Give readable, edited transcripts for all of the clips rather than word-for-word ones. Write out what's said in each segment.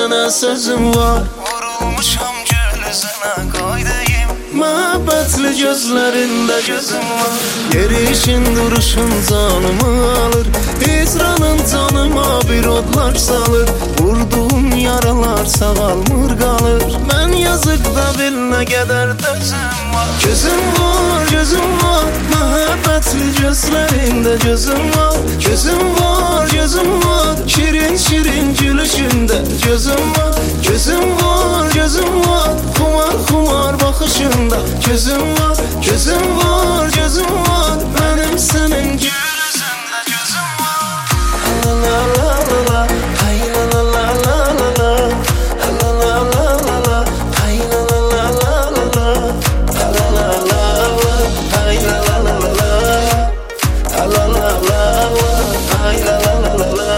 sənə sözüm var. Vurulmuşam gül üzünə qoydayım, məhəbbətli gözlərində gözüm var. Yerişin duruşun canımı alır, hicranın canıma bir odlar salır. Vurduğum yaralar sağalmır qalır, mən yazıqda bil nə qədər dözüm var. Gözüm var, gözüm var, məhəbbətli gözlərində gözüm var. Gözüm var, gözüm var, şirin şirin gülüşündə gözüm var. Gözüm var, gözüm var, xumar xumar baxışında gözüm var. Gözüm var, gözüm var, mənim sənin gül üzündə gözüm var. La la la la la, hay la la la la la la, la la la la la, hay la la la la la la, la la la la, hay la la la la la, la la la la, hay la la la la la.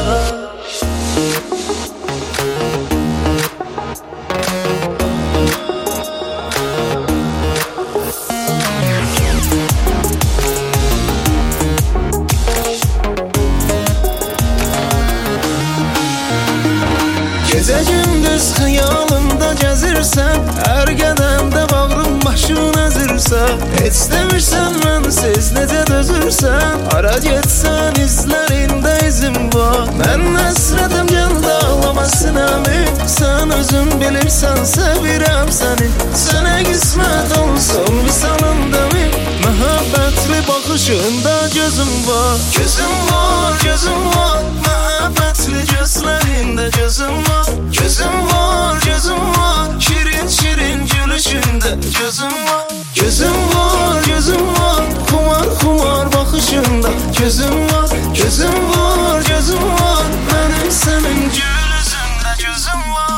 Gecə gündüz xəyalımda gəzirsən, hər qədəmdə bağrım başın əzirsən. Heç demirsən mənsiz necə dözürsən, ara getsən izlərində izim var. Mən həsrətəm gəldə ağlama sinəmi, sən özün bilirsən sevirəm səni. Sənə qismət olsun visalında mi, məhəbbətli baxışında gözüm var. Gözüm var, gözüm var, məhəbbətli gözlərində gözüm var. Gözüm var, gözüm var, şirin şirin gülüşündə gözüm var. Gözüm var, gözüm var, xumar xumar baxışında gözüm var. Gözüm var, gözüm var, mənim sənin gül üzündə gözüm var.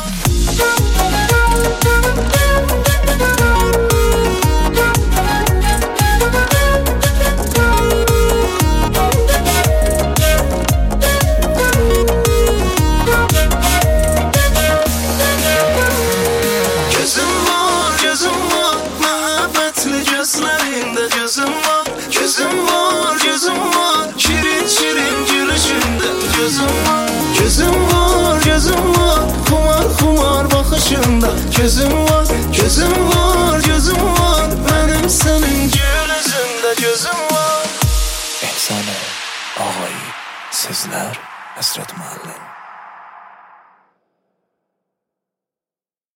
Gözlərində gözüm var. Gözüm var, gözüm var, şirin şirin gülüşündə gözüm var. Gözüm var, gözüm var, xumar xumar baxışında gözüm var. Gözüm var, gözüm var, mənim sənin gül üzündə gözüm var. Efsane Ağay, Sözler Əsrət Müəllim.